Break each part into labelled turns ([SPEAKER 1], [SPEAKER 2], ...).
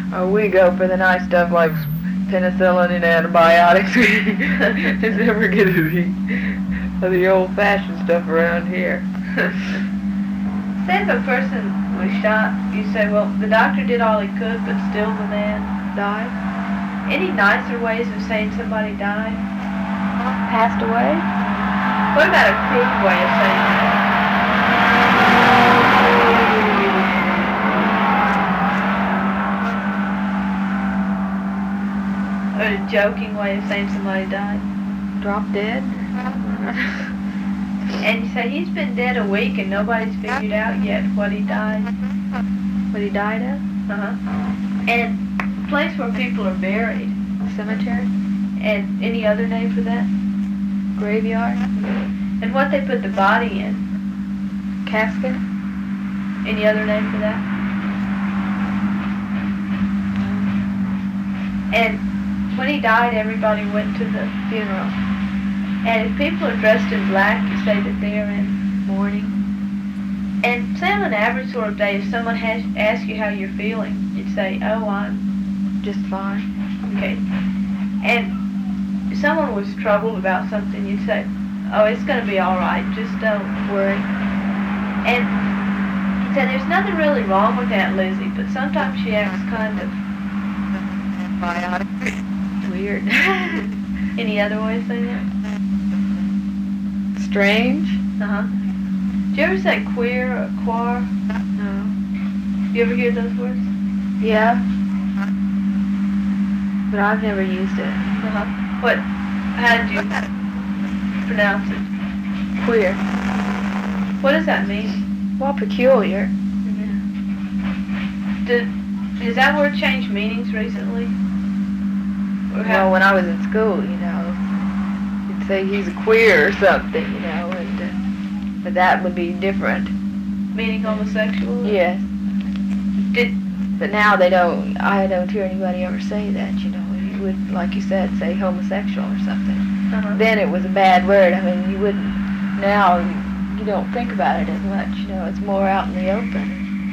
[SPEAKER 1] We go for the nice stuff like penicillin and antibiotics. It's never going to be the old-fashioned stuff around here.
[SPEAKER 2] Say if a person was shot, you say, well, the doctor did all he could, but still the man died. Any nicer ways of saying somebody died?
[SPEAKER 1] Passed away?
[SPEAKER 2] What about a crude way of saying that? Or a joking way of saying somebody died?
[SPEAKER 1] Drop dead?
[SPEAKER 2] And you say he's been dead a week and nobody's figured out yet what he died.
[SPEAKER 1] What he died of?
[SPEAKER 2] And a place where people are buried.
[SPEAKER 1] Cemetery?
[SPEAKER 2] And any other name for that?
[SPEAKER 1] Graveyard?
[SPEAKER 2] And what they put the body in?
[SPEAKER 1] Casket?
[SPEAKER 2] Any other name for that? And when he died, everybody went to the funeral. And if people are dressed in black, you say that they are in
[SPEAKER 1] mourning.
[SPEAKER 2] And say on an average sort of day, if someone asks you how you're feeling, you'd say, oh, I'm
[SPEAKER 1] just fine.
[SPEAKER 2] Okay. And if someone was troubled about something, you'd say, oh, it's going to be all right, just don't worry. And you'd say, there's nothing really wrong with Aunt Lizzie, but sometimes she acts kind of
[SPEAKER 1] biotic. Weird.
[SPEAKER 2] Any other way of saying that?
[SPEAKER 1] Strange.
[SPEAKER 2] Do you ever say queer or quar?
[SPEAKER 1] No.
[SPEAKER 2] You ever hear those words?
[SPEAKER 1] Yeah. But I've never used it.
[SPEAKER 2] How did you pronounce it?
[SPEAKER 1] Queer.
[SPEAKER 2] What does that mean?
[SPEAKER 1] Well, peculiar.
[SPEAKER 2] Has that word changed meanings recently?
[SPEAKER 1] Well, when I was in school, you'd say he's a queer or something, and but that would be different.
[SPEAKER 2] Meaning homosexual?
[SPEAKER 1] Yes. But now I don't hear anybody ever say that, you would, like you said, say homosexual or something. Then it was a bad word. I mean, you wouldn't, now you don't think about it as much, it's more out in the open.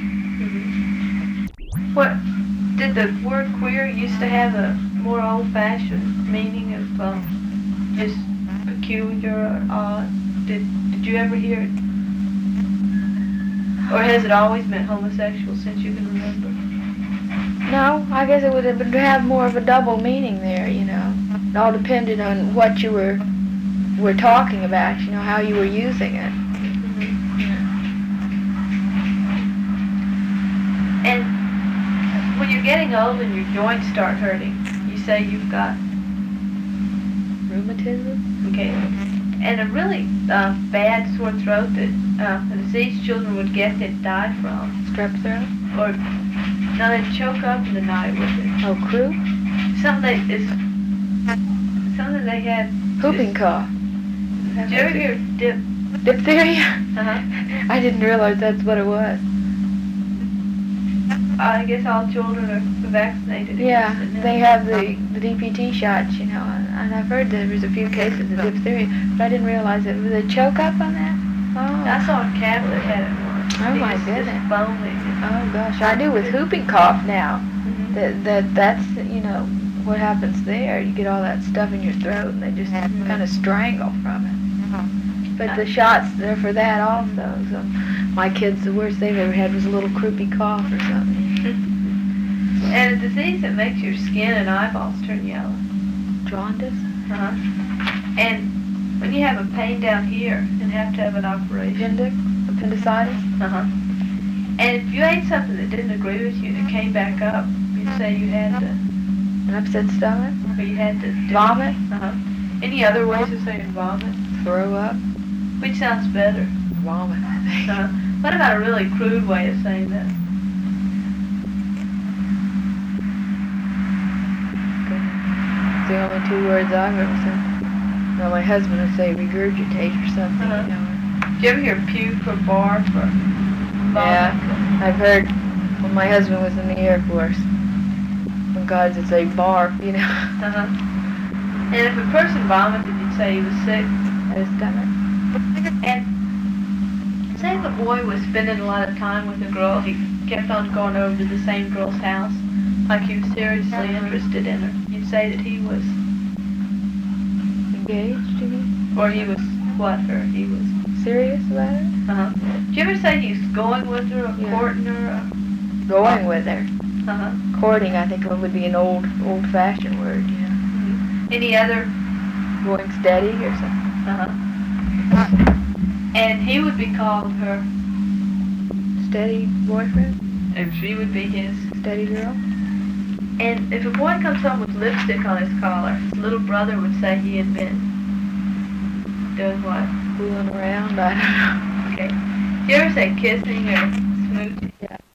[SPEAKER 2] What, did the word queer used to have a more old-fashioned meaning of just peculiar or odd? Did you ever hear it? Or has it always meant homosexual since you can remember?
[SPEAKER 1] No, I guess it would have more of a double meaning there, It all depended on what you were talking about, how you were using it.
[SPEAKER 2] And when you're getting old and your joints start hurting, you say you've got
[SPEAKER 1] rheumatism?
[SPEAKER 2] Okay. And a really bad sore throat that a disease children would get that die from.
[SPEAKER 1] Strep throat?
[SPEAKER 2] Or, no, they'd choke up in the night with it.
[SPEAKER 1] Oh, croup?
[SPEAKER 2] Something they had.
[SPEAKER 1] Whooping cough.
[SPEAKER 2] Did you ever hear
[SPEAKER 1] diphtheria? I didn't realize that's what it was.
[SPEAKER 2] I guess all children are vaccinated.
[SPEAKER 1] Yeah, they have the DPT shots, and I've heard there was a few cases of diphtheria, but I didn't realize it. Was a choke up on that? Oh.
[SPEAKER 2] I saw a cat that had it once.
[SPEAKER 1] Oh my goodness.
[SPEAKER 2] Foaming.
[SPEAKER 1] Oh gosh, I do with whooping cough now. That's what happens there. You get all that stuff in your throat, and they just kind of strangle from it. But the shots are for that also. So my kids, the worst they've ever had was a little croupy cough or something.
[SPEAKER 2] And a disease that makes your skin and eyeballs turn yellow.
[SPEAKER 1] Jaundice?
[SPEAKER 2] And when you have a pain down here and have to have an operation.
[SPEAKER 1] Appendicitis?
[SPEAKER 2] And if you ate something that didn't agree with you and it came back up, you'd say you had to...
[SPEAKER 1] An upset stomach?
[SPEAKER 2] Or you had to...
[SPEAKER 1] Vomit?
[SPEAKER 2] Any other ways of saying vomit?
[SPEAKER 1] Throw up?
[SPEAKER 2] Which sounds better?
[SPEAKER 1] Vomit, I think.
[SPEAKER 2] What about a really crude way of saying that?
[SPEAKER 1] It's the only two words I've ever said. No, my husband would say regurgitate or something,
[SPEAKER 2] Did you ever hear puke or barf or vomit?
[SPEAKER 1] Yeah, I've heard when my husband was in the Air Force, when guys would say barf,
[SPEAKER 2] And if a person vomited, you'd say he was sick.
[SPEAKER 1] At his stomach.
[SPEAKER 2] And say if a boy was spending a lot of time with a girl, he kept on going over to the same girl's house. Like he was seriously interested in her. You'd say that he was,
[SPEAKER 1] Engaged, you mean?
[SPEAKER 2] or he was what, or he was,
[SPEAKER 1] Serious about it?
[SPEAKER 2] uh-huh. Did you ever say he's going with her, or
[SPEAKER 1] Yeah.
[SPEAKER 2] courting her,
[SPEAKER 1] Going with her.
[SPEAKER 2] or, uh-huh.
[SPEAKER 1] Courting, I think, would be an old-fashioned word, you know.
[SPEAKER 2] Any other,
[SPEAKER 1] Going steady or something.
[SPEAKER 2] uh-huh. And he would be called her,
[SPEAKER 1] Steady boyfriend?
[SPEAKER 2] and she would be his.
[SPEAKER 1] Steady girl?
[SPEAKER 2] And if a boy comes home with lipstick on his collar, his little brother would say he had been doing what?
[SPEAKER 1] Fooling around? I don't know.
[SPEAKER 2] Okay. Did you ever say kissing or smooching?
[SPEAKER 1] Yeah.